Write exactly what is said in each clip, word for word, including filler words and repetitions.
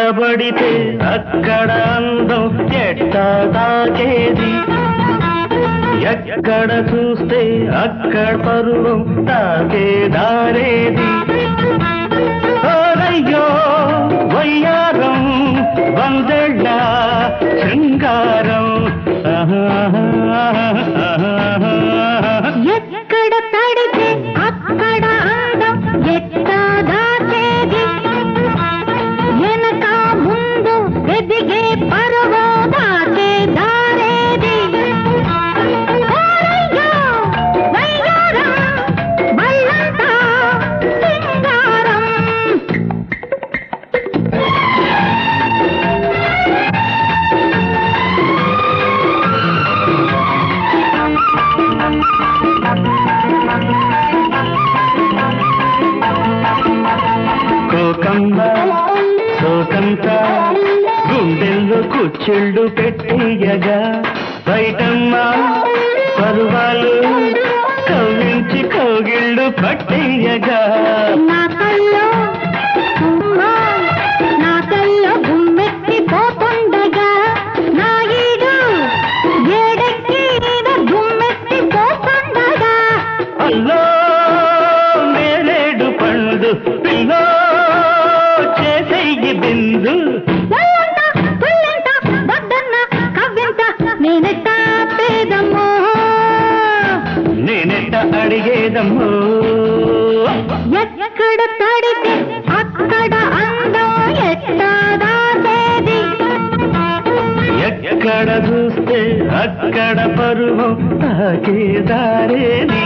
పడితే అక్కడ అందం ఎట్టా తాకేది ఎక్కడ చూస్తే అక్కడ పరువం తాకే దారేది ఓరయ్యో వయ్యారం వందెళ్ళ శృంగారం ఎక్కడ తడితే అక్కడ అందం ఎట్టా దాచేది వెనక ముందు ఎదిగే పరువు దాచే దారేది ఓరయ్యో వయ్యారం వల్లంతా సింగారం కోకమ్మ సోకంత గుండెల్లో కుచ్చిళ్ళు పెట్టేయగా బయటమ్మ పరువాలు కవ్వించి కౌగిళ్ళు పట్టేయగా నా కల్లో అమ్మా, నా కల్లో గుమ్మెత్తి పోతుండగా నా ఈడు ఏడెక్కి మీద గుమ్మెత్తి పోతుండగా అల్లో నేరేడు పండు పిల్లో చేసేయి బిందు ఒళ్ళంత, పుల్లంత, వద్దన్న, కవ్వింత, నేనెట్టా పేదమ్మో నేనెట్ట అడిగేదమ్మో ఎక్కడ తడితే అక్కడ అందం ఎట్టా దాచేది ఎక్కడ చూస్తే అక్కడ పరువం తాకే దారేది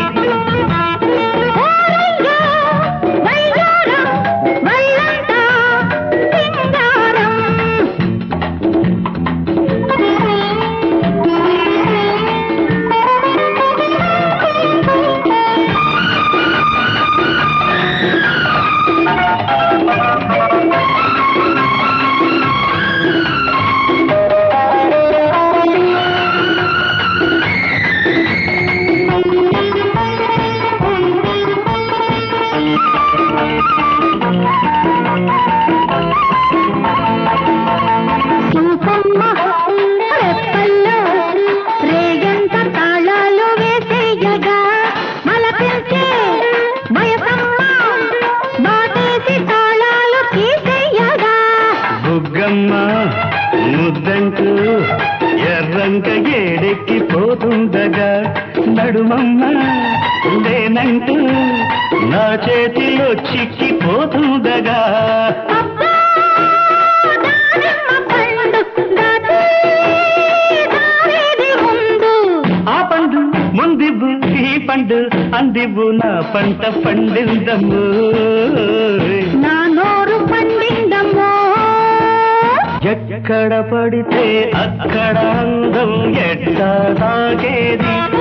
ఓరయ్యో వయ్యారం వల్లంతా సింగారం చూపమ్మ రెప్పల్లో రేగంత తాళాలు వేసేయగా మలపించే వయసమ్మ బాటేసి తాళాలు తీసేయగా బుగ్గమ్మ ముద్దంటూ ఎర్రంక ఏడెక్కి పోతుండగా నడుమమ్మ లేనంటూ నా చేతిలో చిక్కిపోతుండగా అబ్బా దానిమ్మ పండు దాచి దారేది ముందు ఆ పండు ముందివ్వు ఈ పండు అందివ్వు నా పంట పండిందమ్ము నా నోరు పండిందమ్మో ఎక్కడ పడితే అక్కడ అందం ఎట్టా తాగేది